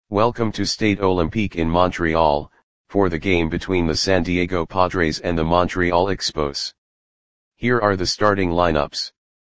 Welcome to Stade Olympique in Montreal, for the game between the San Diego Padres and the Montreal Expos. Here are the starting lineups.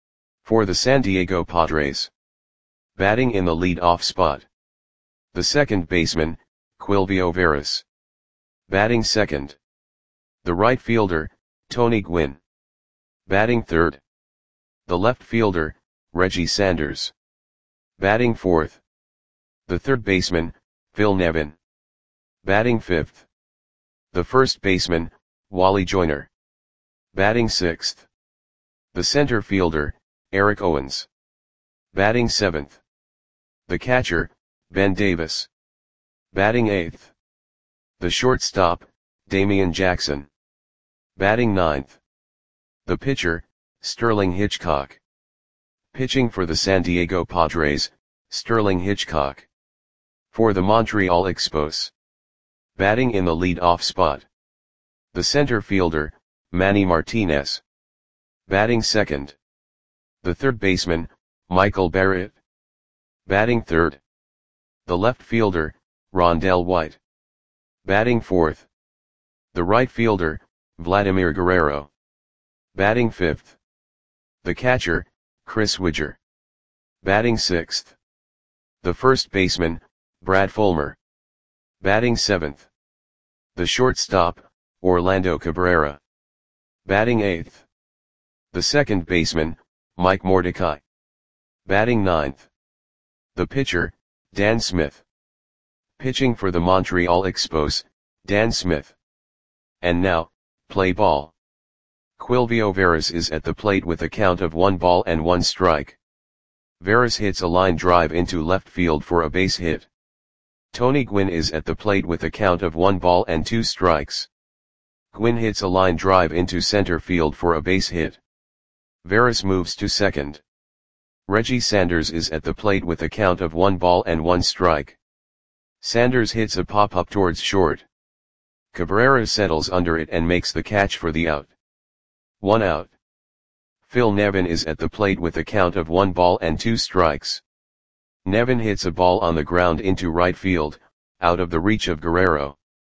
For the San Diego Padres. Batting in the lead-off spot. The second baseman, Quilvio Veras. Batting second. The right fielder, Tony Gwynn. Batting third. The left fielder, Reggie Sanders. Batting fourth. The third baseman, Phil Nevin. Batting fifth. The first baseman, Wally Joyner. Batting sixth. The center fielder, Eric Owens. Batting seventh. The catcher, Ben Davis. Batting eighth. The shortstop, Damian Jackson. Batting ninth. The pitcher, Sterling Hitchcock. Pitching for the San Diego Padres, Sterling Hitchcock. For the Montreal Expos. Batting in the lead-off spot. The center fielder, Manny Martinez. Batting second. The third baseman, Michael Barrett. Batting third. The left fielder, Rondell White. Batting fourth. The right fielder, Vladimir Guerrero. Batting fifth. The catcher, Chris Widger. Batting sixth. The first baseman, Brad Fulmer. Batting seventh. The shortstop, Orlando Cabrera. Batting eighth. The second baseman, Mike Mordecai. Batting ninth. The pitcher, Dan Smith. Pitching for the Montreal Expos, Dan Smith. And now, play ball. Quilvio Veras is at the plate with a count of 1 ball and 1 strike. Veras hits a line drive into left field for a base hit. Tony Gwynn is at the plate with a count of 1 ball and 2 strikes. Gwynn hits a line drive into center field for a base hit. Veras moves to second. Reggie Sanders is at the plate with a count of 1 ball and 1 strike. Sanders hits a pop-up towards short. Cabrera settles under it and makes the catch for the out. 1 out. Phil Nevin is at the plate with a count of 1 ball and 2 strikes. Nevin hits a ball on the ground into right field, out of the reach of Guerrero.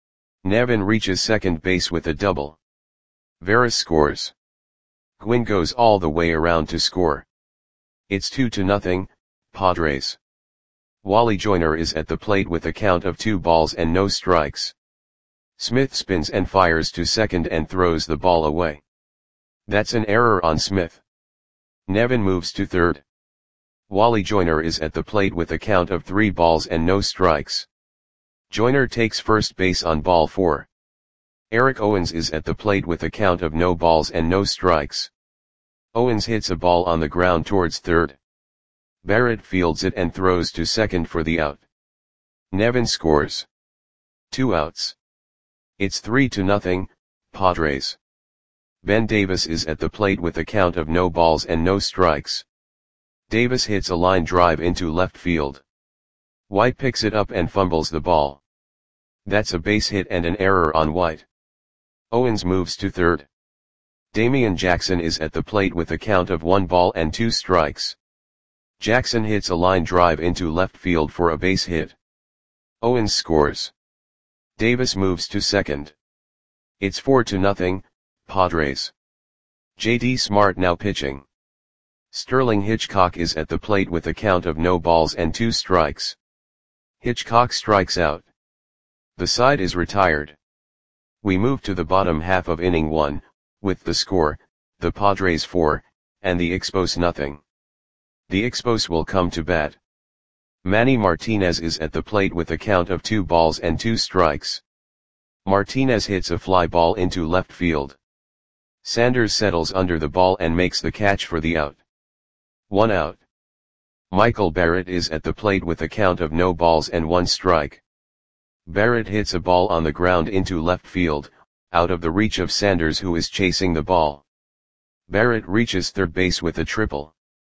Nevin reaches second base with a double. Veras scores. Gwynn goes all the way around to score. It's 2-0, Padres. Wally Joyner is at the plate with a count of 2 balls and no strikes. Smith spins and fires to second and throws the ball away. That's an error on Smith. Nevin moves to third. Wally Joyner is at the plate with a count of 3 balls and no strikes. Joyner takes first base on ball 4. Eric Owens is at the plate with a count of no balls and no strikes. Owens hits a ball on the ground towards third. Barrett fields it and throws to second for the out. Nevin scores. 2 outs. It's 3-0, Padres. Ben Davis is at the plate with a count of no balls and no strikes. Davis hits a line drive into left field. White picks it up and fumbles the ball. That's a base hit and an error on White. Owens moves to third. Damian Jackson is at the plate with a count of 1 ball and 2 strikes. Jackson hits a line drive into left field for a base hit. Owens scores. Davis moves to second. It's 4-0, Padres. J.D. Smart now pitching. Sterling Hitchcock is at the plate with a count of no balls and 2 strikes. Hitchcock strikes out. The side is retired. We move to the bottom half of inning 1, with the score, the Padres 4, and the Expos 0. The Expos will come to bat. Manny Martinez is at the plate with a count of 2 balls and 2 strikes. Martinez hits a fly ball into left field. Sanders settles under the ball and makes the catch for the out. 1 out. Michael Barrett is at the plate with a count of no balls and 1 strike. Barrett hits a ball on the ground into left field, out of the reach of Sanders who is chasing the ball. Barrett reaches third base with a triple.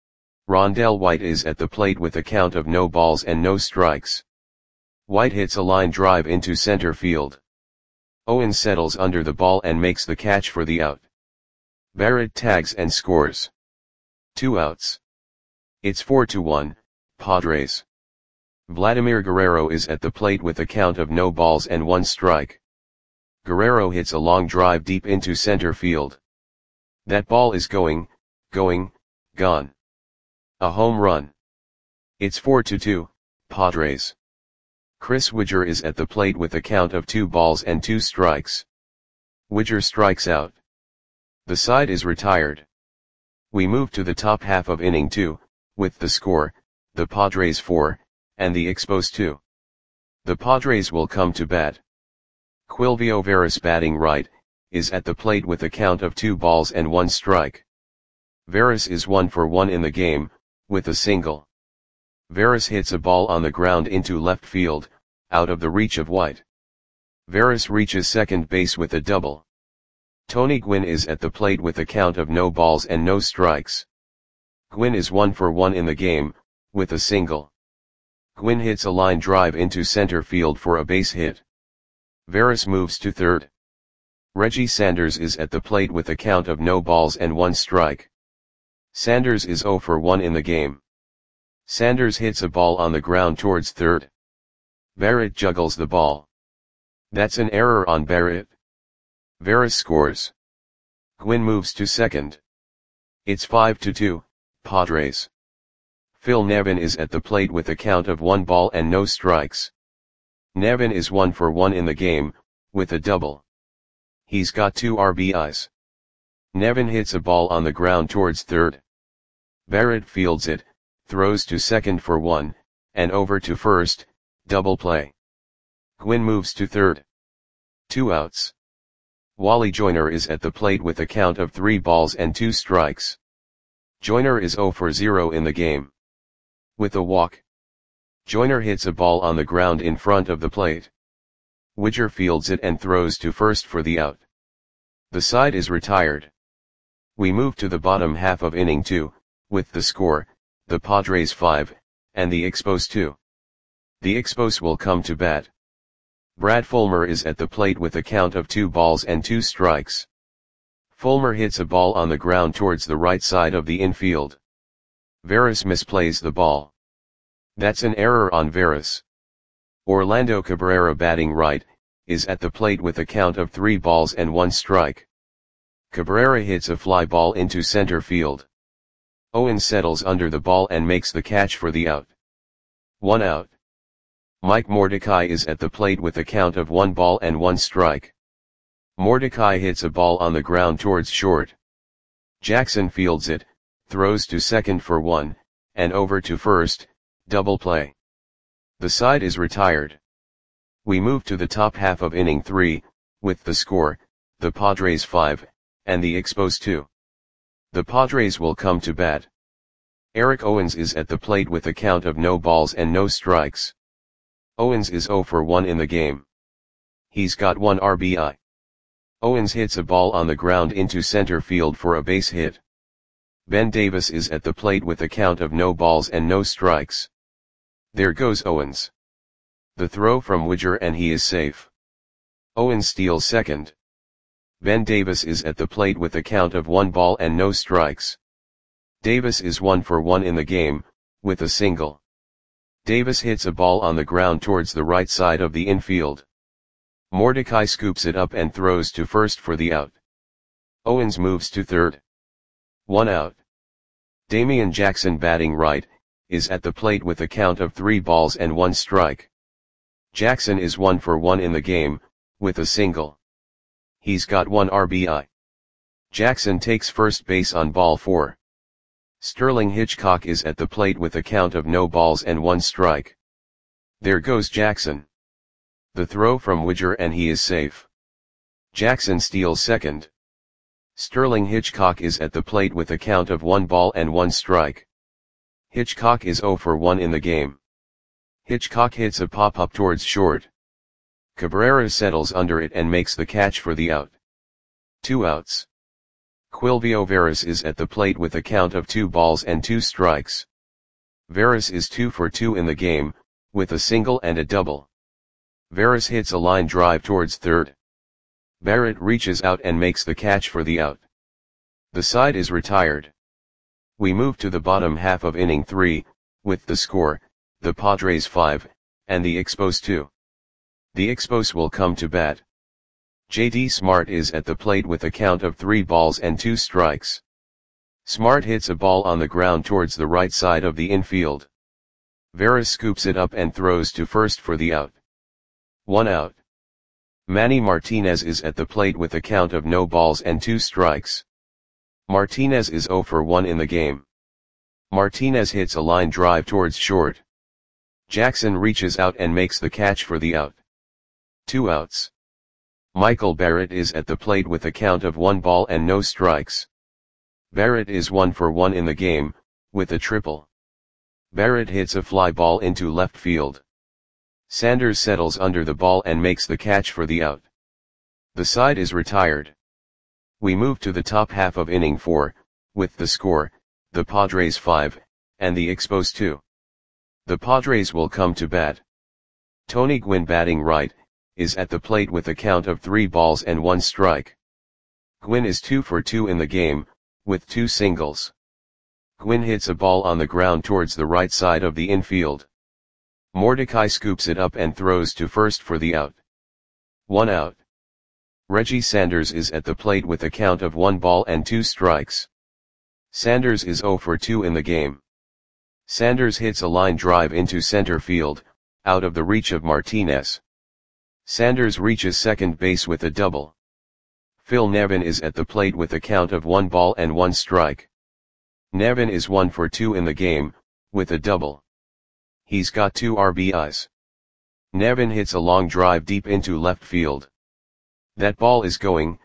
Rondell White is at the plate with a count of no balls and no strikes. White hits a line drive into center field. Owens settles under the ball and makes the catch for the out. Barrett tags and scores. 2 outs. It's 4-1, Padres. Vladimir Guerrero is at the plate with a count of no balls and 1 strike. Guerrero hits a long drive deep into center field. That ball is gone. A home run. It's 4-2, Padres. Chris Widger is at the plate with a count of 2 balls and 2 strikes. Widger strikes out. The side is retired. We move to the top half of inning 2, with the score, the Padres 4, and the Expos 2. The Padres will come to bat. Quilvio Veras, batting right, is at the plate with a count of 2 balls and 1 strike. Veras is 1 for 1 in the game, with a single. Veras hits a ball on the ground into left field, out of the reach of White. Veras reaches second base with a double. Tony Gwynn is at the plate with a count of no balls and no strikes. Gwynn is 1 for 1 in the game, with a single. Gwynn hits a line drive into center field for a base hit. Veras moves to third. Reggie Sanders is at the plate with a count of no balls and 1 strike. Sanders is 0 for 1 in the game. Sanders hits a ball on the ground towards third. Barrett juggles the ball. That's an error on Barrett. Veras scores. Gwynn moves to second. It's 5-2, Padres. Phil Nevin is at the plate with a count of 1 ball and no strikes. Nevin is 1 for 1 in the game, with a double. He's got 2 RBIs. Nevin hits a ball on the ground towards third. Barrett fields it, throws to second for 1, and over to first, double play. Gwynn moves to third. 2 outs. Wally Joyner is at the plate with a count of 3 balls and 2 strikes. Joyner is 0 for 0 in the game. With a walk. Joyner hits a ball on the ground in front of the plate. Widger fields it and throws to first for the out. The side is retired. We move to the bottom half of inning 2, with the score, the Padres 5, and the Expos 2. The Expos will come to bat. Brad Fulmer is at the plate with a count of 2 balls and 2 strikes. Fulmer hits a ball on the ground towards the right side of the infield. Veras misplays the ball. That's an error on Veras. Orlando Cabrera, batting right, is at the plate with a count of 3 balls and 1 strike. Cabrera hits a fly ball into center field. Owens settles under the ball and makes the catch for the out. 1 out. Mike Mordecai is at the plate with a count of 1 ball and 1 strike. Mordecai hits a ball on the ground towards short. Jackson fields it, throws to second for 1, and over to first, double play. The side is retired. We move to the top half of inning 3, with the score, the Padres 5, and the Expos 2. The Padres will come to bat. Eric Owens is at the plate with a count of no balls and no strikes. Owens is 0 for 1 in the game. He's got 1 RBI. Owens hits a ball on the ground into center field for a base hit. Ben Davis is at the plate with a count of no balls and no strikes. There goes Owens. The throw from Widger and he is safe. Owens steals second. Ben Davis is at the plate with a count of 1 ball and no strikes. Davis is 1 for 1 in the game, with a single. Davis hits a ball on the ground towards the right side of the infield. Mordecai scoops it up and throws to first for the out. Owens moves to third. 1 out. Damian Jackson, batting right, is at the plate with a count of 3 balls and 1 strike. Jackson is 1 for 1 in the game, with a single. He's got 1 RBI. Jackson takes first base on ball 4. Sterling Hitchcock is at the plate with a count of no balls and 1 strike. There goes Jackson. The throw from Widger and he is safe. Jackson steals second. Sterling Hitchcock is at the plate with a count of 1 ball and 1 strike. Hitchcock is 0 for 1 in the game. Hitchcock hits a pop-up towards short. Cabrera settles under it and makes the catch for the out. 2 outs. Quilvio Veras is at the plate with a count of 2 balls and 2 strikes. Veras is 2 for 2 in the game, with a single and a double. Veras hits a line drive towards third. Barrett reaches out and makes the catch for the out. The side is retired. We move to the bottom half of inning 3, with the score, the Padres 5, and the Expos 2. The Expos will come to bat. JD Smart is at the plate with a count of 3 balls and 2 strikes. Smart hits a ball on the ground towards the right side of the infield. Veras scoops it up and throws to first for the out. 1 out. Manny Martinez is at the plate with a count of no balls and 2 strikes. Martinez is 0 for 1 in the game. Martinez hits a line drive towards short. Jackson reaches out and makes the catch for the out. 2 outs. Michael Barrett is at the plate with a count of 1 ball and no strikes. Barrett is 1 for 1 in the game, with a triple. Barrett hits a fly ball into left field. Sanders settles under the ball and makes the catch for the out. The side is retired. We move to the top half of inning 4, with the score, the Padres 5, and the Expos 2. The Padres will come to bat. Tony Gwynn, batting right, is at the plate with a count of 3 balls and 1 strike. Gwynn is 2 for 2 in the game, with 2 singles. Gwynn hits a ball on the ground towards the right side of the infield. Mordecai scoops it up and throws to first for the out. 1 out. Reggie Sanders is at the plate with a count of 1 ball and 2 strikes. Sanders is 0 for 2 in the game. Sanders hits a line drive into center field, out of the reach of Martinez. Sanders reaches second base with a double. Phil Nevin is at the plate with a count of 1 ball and 1 strike. Nevin is 1 for 2 in the game, with a double. He's got 2 RBIs. Nevin hits a long drive deep into left field. That ball is gone.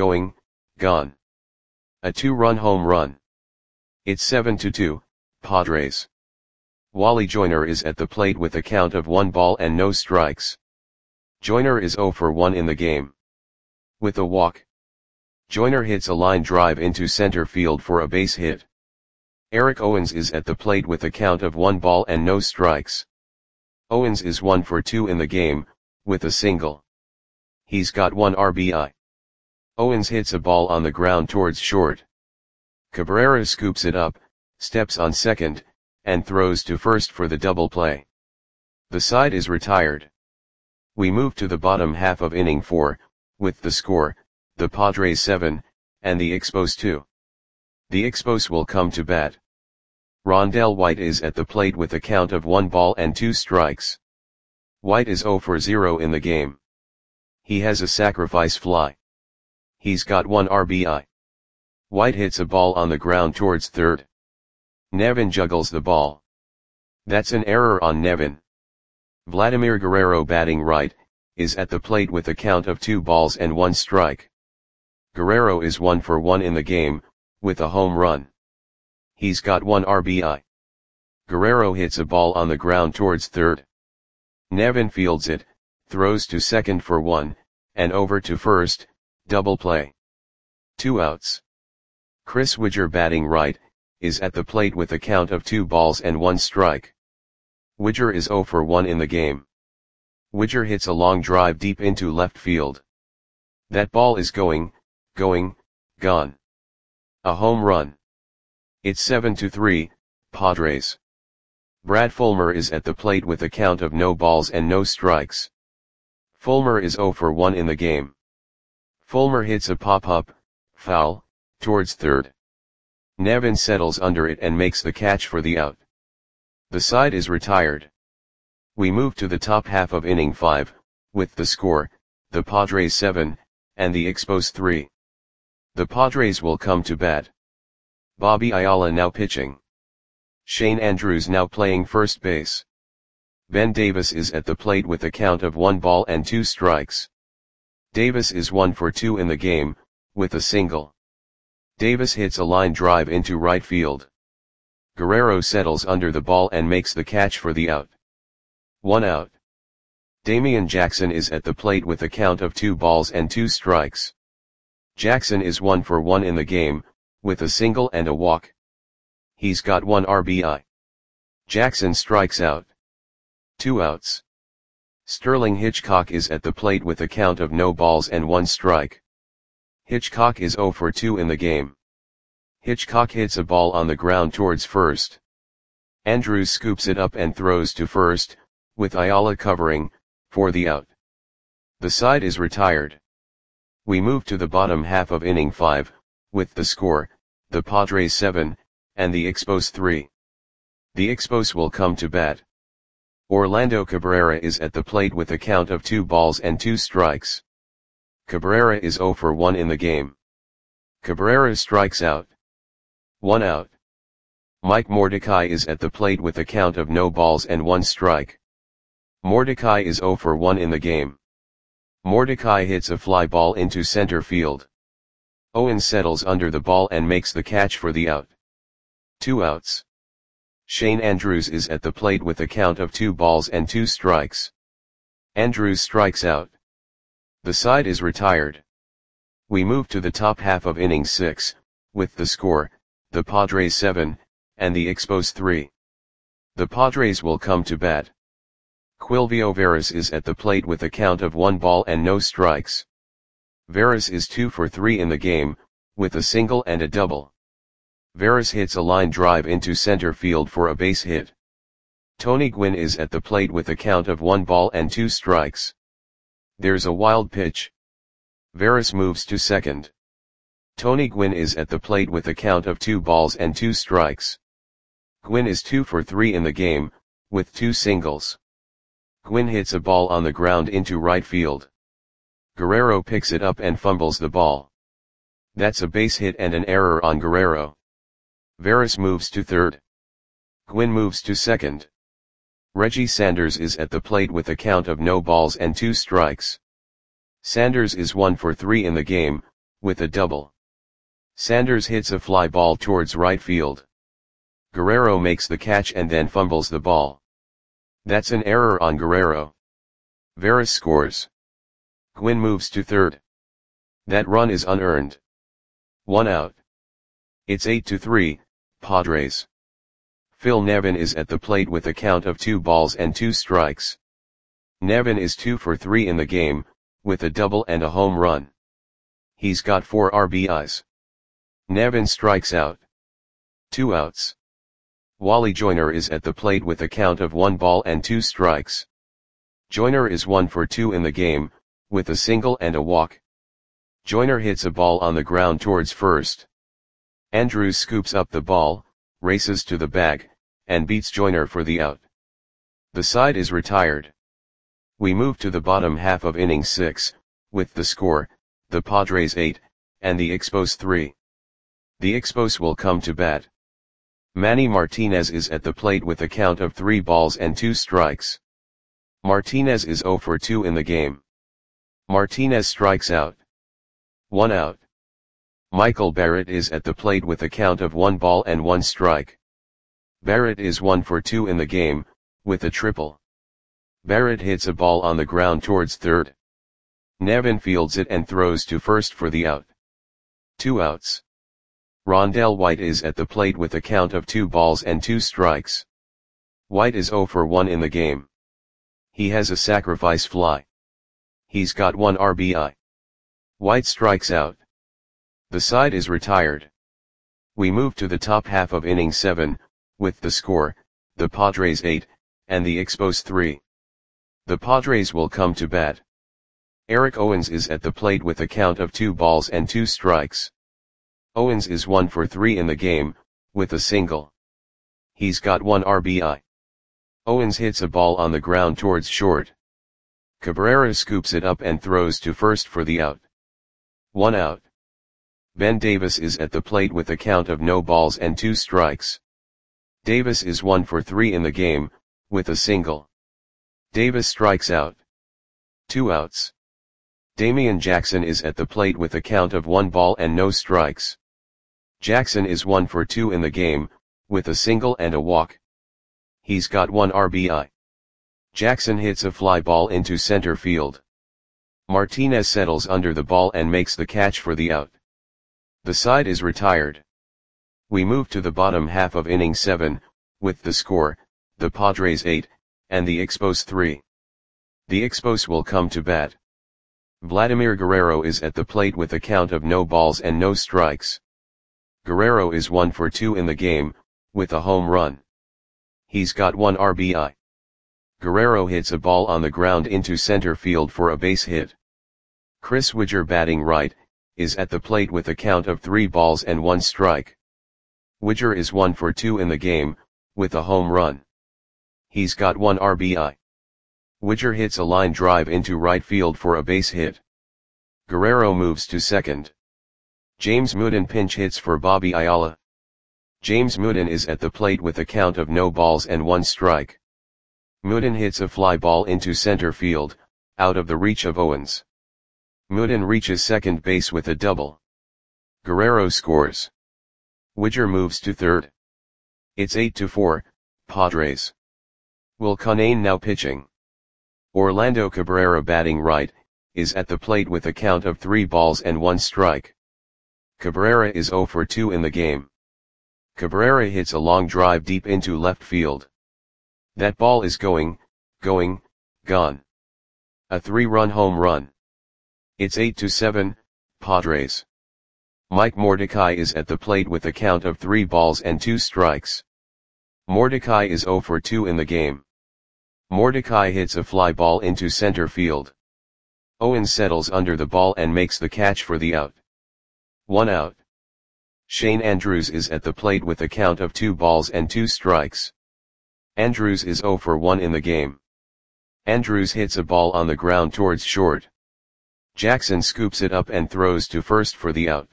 A 2-run home run. It's 7-2, Padres. Wally Joyner is at the plate with a count of 1 ball and no strikes. Joyner is 0 for 1 in the game. With a walk. Joyner hits a line drive into center field for a base hit. Eric Owens is at the plate with a count of 1 ball and no strikes. Owens is 1 for 2 in the game, with a single. He's got 1 RBI. Owens hits a ball on the ground towards short. Cabrera scoops it up, steps on second, and throws to first for the double play. The side is retired. We move to the bottom half of inning 4, with the score, the Padres 7, and the Expos 2. The Expos will come to bat. Rondell White is at the plate with a count of 1 ball and 2 strikes. White is 0 for 0 in the game. He has a sacrifice fly. He's got 1 RBI. White hits a ball on the ground towards third. Nevin juggles the ball. That's an error on Nevin. Vladimir Guerrero, batting right, is at the plate with a count of 2 balls and 1 strike. Guerrero is 1 for 1 in the game, with a home run. He's got 1 RBI. Guerrero hits a ball on the ground towards third. Nevin fields it, throws to second for 1, and over to first, double play. 2 outs. Chris Widger, batting right, is at the plate with a count of 2 balls and 1 strike. Widger is 0 for 1 in the game. Widger hits a long drive deep into left field. That ball is gone. A home run. It's 7-3, Padres. Brad Fulmer is at the plate with a count of no balls and no strikes. Fulmer is 0 for 1 in the game. Fulmer hits a pop-up, foul, towards third. Nevin settles under it and makes the catch for the out. The side is retired. We move to the top half of inning 5, with the score, the Padres 7, and the Expos 3. The Padres will come to bat. Bobby Ayala now pitching. Shane Andrews now playing first base. Ben Davis is at the plate with a count of 1 ball and 2 strikes. Davis is 1 for 2 in the game, with a single. Davis hits a line drive into right field. Guerrero settles under the ball and makes the catch for the out. 1 out. Damian Jackson is at the plate with a count of 2 balls and 2 strikes. Jackson is 1 for 1 in the game, with a single and a walk. He's got 1 RBI. Jackson strikes out. 2 outs. Sterling Hitchcock is at the plate with a count of no balls and 1 strike. Hitchcock is 0 for 2 in the game. Hitchcock hits a ball on the ground towards first. Andrews scoops it up and throws to first, with Ayala covering, for the out. The side is retired. We move to the bottom half of inning 5, with the score, the Padres 7, and the Expos 3. The Expos will come to bat. Orlando Cabrera is at the plate with a count of 2 balls and 2 strikes. Cabrera is 0 for 1 in the game. Cabrera strikes out. 1 out. Mike Mordecai is at the plate with a count of no balls and 1 strike. Mordecai is 0 for 1 in the game. Mordecai hits a fly ball into center field. Owens settles under the ball and makes the catch for the out. 2 outs. Shane Andrews is at the plate with a count of 2 balls and 2 strikes. Andrews strikes out. The side is retired. We move to the top half of inning 6, with the score, the Padres 7, and the Expos 3. The Padres will come to bat. Quilvio Veras is at the plate with a count of 1 ball and no strikes. Veras is 2 for 3 in the game, with a single and a double. Veras hits a line drive into center field for a base hit. Tony Gwynn is at the plate with a count of 1 ball and 2 strikes. There's a wild pitch. Veras moves to second. Tony Gwynn is at the plate with a count of 2 balls and 2 strikes. Gwynn is 2 for 3 in the game, with 2 singles. Gwynn hits a ball on the ground into right field. Guerrero picks it up and fumbles the ball. That's a base hit and an error on Guerrero. Veras moves to third. Gwynn moves to second. Reggie Sanders is at the plate with a count of no balls and 2 strikes. Sanders is 1 for 3 in the game, with a double. Sanders hits a fly ball towards right field. Guerrero makes the catch and then fumbles the ball. That's an error on Guerrero. Veras scores. Gwynn moves to third. That run is unearned. 1 out. It's 8-3, Padres. Phil Nevin is at the plate with a count of 2 balls and 2 strikes. Nevin is 2 for 3 in the game, with a double and a home run. He's got 4 RBIs. Nevin strikes out. 2 outs. Wally Joyner is at the plate with a count of 1 ball and 2 strikes. Joyner is 1 for 2 in the game, with a single and a walk. Joyner hits a ball on the ground towards first. Andrews scoops up the ball, races to the bag, and beats Joyner for the out. The side is retired. We move to the bottom half of inning 6, with the score, the Padres 8, and the Expos 3. The Expos will come to bat. Manny Martinez is at the plate with a count of 3 balls and 2 strikes. Martinez is 0 for 2 in the game. Martinez strikes out. 1 out. Michael Barrett is at the plate with a count of 1 ball and 1 strike. Barrett is 1 for 2 in the game, with a triple. Barrett hits a ball on the ground towards third. Nevin fields it and throws to first for the out. 2 outs. Rondell White is at the plate with a count of 2 balls and 2 strikes. White is 0 for 1 in the game. He has a sacrifice fly. He's got 1 RBI. White strikes out. The side is retired. We move to the top half of inning 7, with the score, the Padres 8, and the Expos 3. The Padres will come to bat. Eric Owens is at the plate with a count of 2 balls and 2 strikes. Owens is 1 for 3 in the game, with a single. He's got 1 RBI. Owens hits a ball on the ground towards short. Cabrera scoops it up and throws to first for the out. 1 out. Ben Davis is at the plate with a count of no balls and 2 strikes. Davis is 1 for 3 in the game, with a single. Davis strikes out. 2 outs. Damian Jackson is at the plate with a count of 1 ball and no strikes. Jackson is 1 for 2 in the game, with a single and a walk. He's got 1 RBI. Jackson hits a fly ball into center field. Martinez settles under the ball and makes the catch for the out. The side is retired. We move to the bottom half of inning 7, with the score, the Padres 8, and the Expos 3. The Expos will come to bat. Vladimir Guerrero is at the plate with a count of no balls and no strikes. Guerrero is 1 for 2 in the game, with a home run. He's got 1 RBI. Guerrero hits a ball on the ground into center field for a base hit. Chris Widger, batting right, is at the plate with a count of 3 balls and 1 strike. Widger is 1 for 2 in the game, with a home run. He's got 1 RBI. Widger hits a line drive into right field for a base hit. Guerrero moves to second. James Mooden pinch hits for Bobby Ayala. James Mooden is at the plate with a count of no balls and 1 strike. Mooden hits a fly ball into center field, out of the reach of Owens. Mooden reaches second base with a double. Guerrero scores. Widger moves to third. It's 8-4, Padres. Will Canane now pitching. Orlando Cabrera, batting right, is at the plate with a count of 3 balls and 1 strike. Cabrera is 0 for 2 in the game. Cabrera hits a long drive deep into left field. That ball is gone. A 3-run home run. It's 8-7, Padres. Mike Mordecai is at the plate with a count of 3 balls and 2 strikes. Mordecai is 0 for 2 in the game. Mordecai hits a fly ball into center field. Owens settles under the ball and makes the catch for the out. 1 out. Shane Andrews is at the plate with a count of 2 balls and 2 strikes. Andrews is 0 for 1 in the game. Andrews hits a ball on the ground towards short. Jackson scoops it up and throws to first for the out.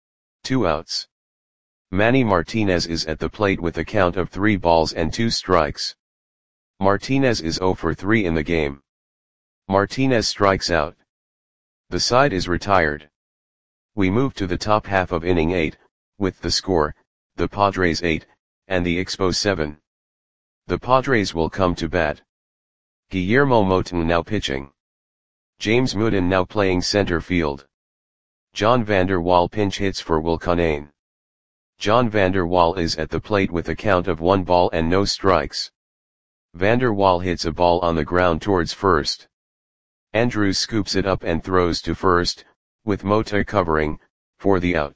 2 outs. Manny Martinez is at the plate with a count of 3 balls and 2 strikes. Martinez is 0 for 3 in the game. Martinez strikes out. The side is retired. We move to the top half of inning 8, with the score, the Padres 8, and the Expos 7. The Padres will come to bat. Guillermo Moton now pitching. James Mooden now playing center field. John Vander Wal pinch hits for Will Canane. John Vander Wal is at the plate with a count of 1 ball and no strikes. Vander Wal hits a ball on the ground towards first. Andrews scoops it up and throws to first, with Mota covering, for the out.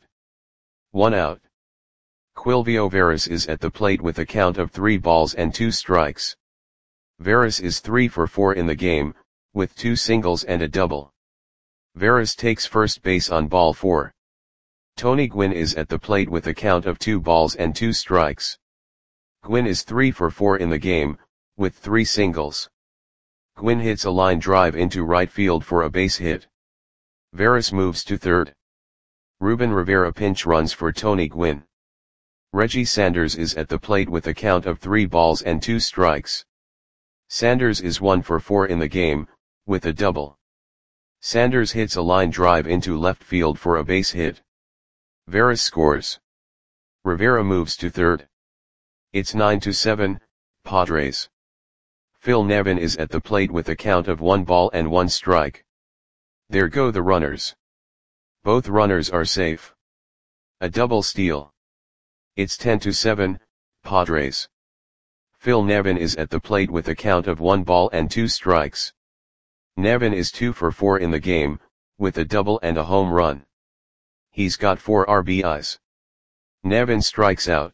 1 out. Quilvio Veras is at the plate with a count of 3 balls and 2 strikes. Veras is 3 for 4 in the game, with 2 singles and a double. Veras takes first base on ball 4. Tony Gwynn is at the plate with a count of 2 balls and 2 strikes. Gwynn is 3 for 4 in the game, with 3 singles. Gwynn hits a line drive into right field for a base hit. Veras moves to third. Ruben Rivera pinch runs for Tony Gwynn. Reggie Sanders is at the plate with a count of 3 balls and 2 strikes. Sanders is 1 for 4 in the game, with a double. Sanders hits a line drive into left field for a base hit. Veras scores. Rivera moves to third. It's 9-7, Padres. Phil Nevin is at the plate with a count of 1 ball and 1 strike. There go the runners. Both runners are safe. A double steal. It's 10-7, Padres. Phil Nevin is at the plate with a count of 1 ball and 2 strikes. Nevin is 2 for 4 in the game, with a double and a home run. He's got 4 RBIs. Nevin strikes out.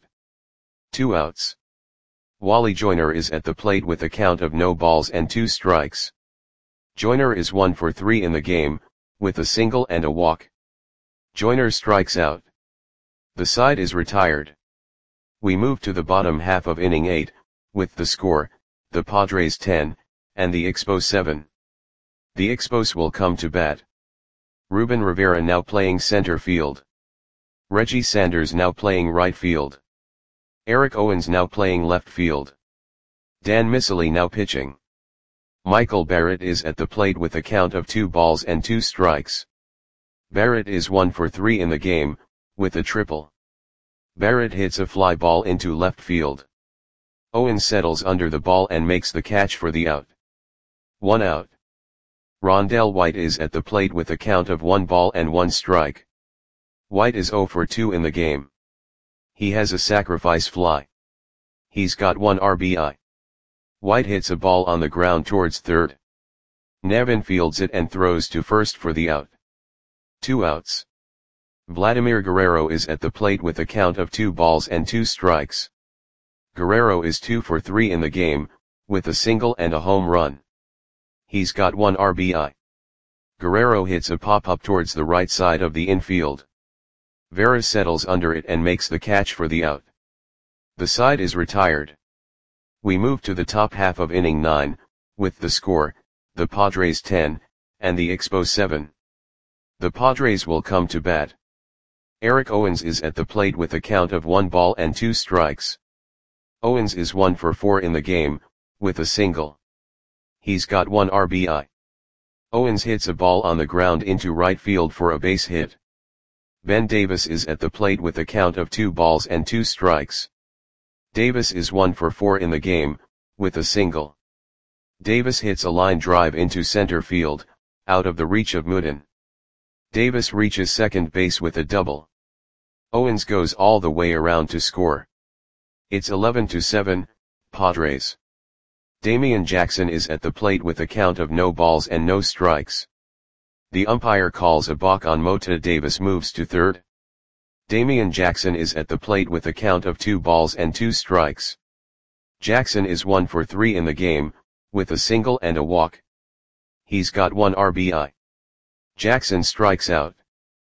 2 outs. Wally Joyner is at the plate with a count of no balls and 2 strikes. Joyner is 1 for 3 in the game, with a single and a walk. Joyner strikes out. The side is retired. We move to the bottom half of inning 8, with the score, the Padres 10, and the Expos 7. The Expos will come to bat. Ruben Rivera now playing center field. Reggie Sanders now playing right field. Eric Owens now playing left field. Dan Miceli now pitching. Michael Barrett is at the plate with a count of 2 balls and 2 strikes. Barrett is 1 for 3 in the game, with a triple. Barrett hits a fly ball into left field. Owens settles under the ball and makes the catch for the out. 1 out. Rondell White is at the plate with a count of 1 ball and 1 strike. White is 0 for 2 in the game. He has a sacrifice fly. He's got 1 RBI. White hits a ball on the ground towards third. Nevin fields it and throws to first for the out. 2 outs. Vladimir Guerrero is at the plate with a count of 2 balls and 2 strikes. Guerrero is 2 for 3 in the game, with a single and a home run. He's got 1 RBI. Guerrero hits a pop-up towards the right side of the infield. Veras settles under it and makes the catch for the out. The side is retired. We move to the top half of inning 9, with the score, the Padres 10, and the Expos 7. The Padres will come to bat. Eric Owens is at the plate with a count of 1 ball and 2 strikes. Owens is 1 for 4 in the game, with a single. He's got 1 RBI. Owens hits a ball on the ground into right field for a base hit. Ben Davis is at the plate with a count of 2 balls and 2 strikes. Davis is 1 for 4 in the game, with a single. Davis hits a line drive into center field, out of the reach of Mooden. Davis reaches second base with a double. Owens goes all the way around to score. It's 11-7, Padres. Damian Jackson is at the plate with a count of no balls and no strikes. The umpire calls a balk on Mota. Davis moves to third. Damian Jackson is at the plate with a count of 2 balls and 2 strikes. Jackson is 1 for 3 in the game, with a single and a walk. He's got 1 RBI. Jackson strikes out.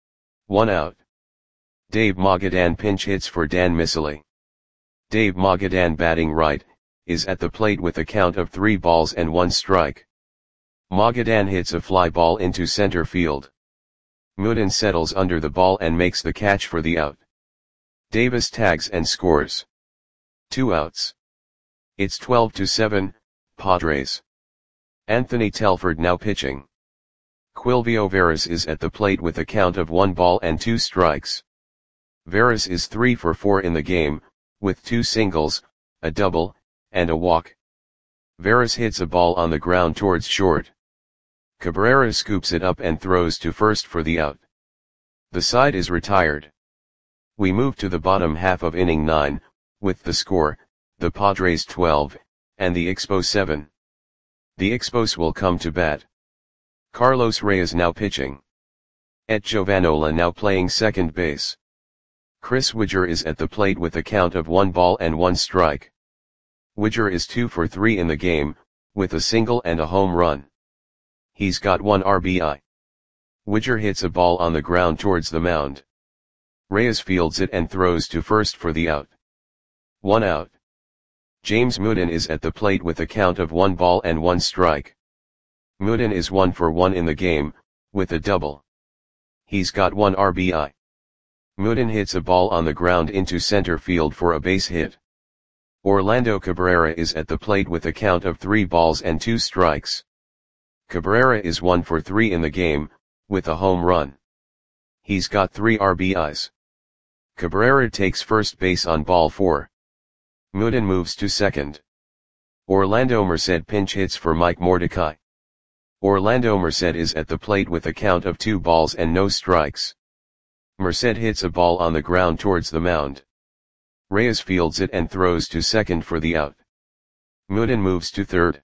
1 out. Dave Magadan pinch hits for Dan Misili. Dave Magadan, batting right, is at the plate with a count of 3 balls and 1 strike. Magadan hits a fly ball into center field. Mooden settles under the ball and makes the catch for the out. Davis tags and scores. 2 outs. It's 12-7, Padres. Anthony Telford now pitching. Quilvio Veras is at the plate with a count of 1 ball and 2 strikes. Veras is 3 for 4 in the game, with 2 singles, a double, and a walk. Veras hits a ball on the ground towards short. Cabrera scoops it up and throws to first for the out. The side is retired. We move to the bottom half of inning 9, with the score, the Padres 12, and the Expos 7. The Expos will come to bat. Carlos Reyes now pitching. Et Giovanola now playing second base. Chris Widger is at the plate with a count of 1 ball and 1 strike. Widger is 2 for 3 in the game, with a single and a home run. He's got 1 RBI. Widger hits a ball on the ground towards the mound. Reyes fields it and throws to first for the out. 1 out. James Mooden is at the plate with a count of 1 ball and 1 strike. Mooden is 1 for 1 in the game, with a double. He's got 1 RBI. Mooden hits a ball on the ground into center field for a base hit. Orlando Cabrera is at the plate with a count of 3 balls and 2 strikes. Cabrera is 1 for 3 in the game, with a home run. He's got 3 RBIs. Cabrera takes first base on ball 4. Mooden moves to second. Orlando Merced pinch hits for Mike Mordecai. Orlando Merced is at the plate with a count of 2 balls and no strikes. Merced hits a ball on the ground towards the mound. Reyes fields it and throws to second for the out. Mooden moves to third.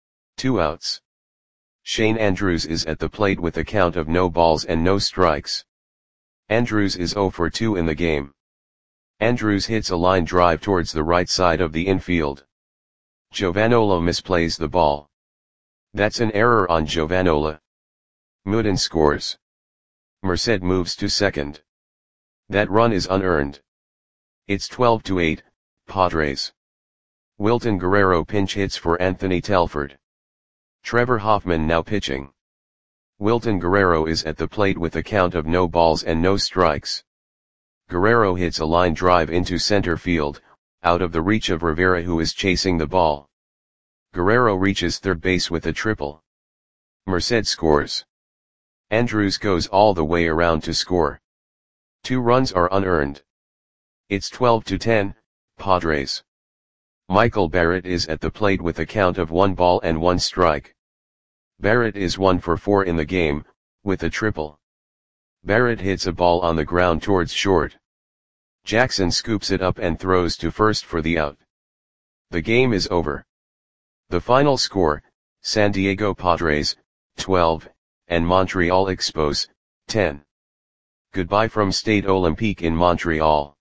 2 outs. Shane Andrews is at the plate with a count of no balls and no strikes. Andrews is 0 for 2 in the game. Andrews hits a line drive towards the right side of the infield. Giovanola misplays the ball. That's an error on Giovanola. Mooden scores. Merced moves to second. That run is unearned. It's 12-8, Padres. Wilton Guerrero pinch hits for Anthony Telford. Trevor Hoffman now pitching. Wilton Guerrero is at the plate with a count of no balls and no strikes. Guerrero hits a line drive into center field, out of the reach of Rivera, who is chasing the ball. Guerrero reaches third base with a triple. Merced scores. Andrews goes all the way around to score. 2 runs are unearned. It's 12-10, Padres. Michael Barrett is at the plate with a count of 1 ball and 1 strike. Barrett is 1 for 4 in the game, with a triple. Barrett hits a ball on the ground towards short. Jackson scoops it up and throws to first for the out. The game is over. The final score, San Diego Padres, 12, and Montreal Expos, 10. Goodbye from Stade Olympique in Montreal.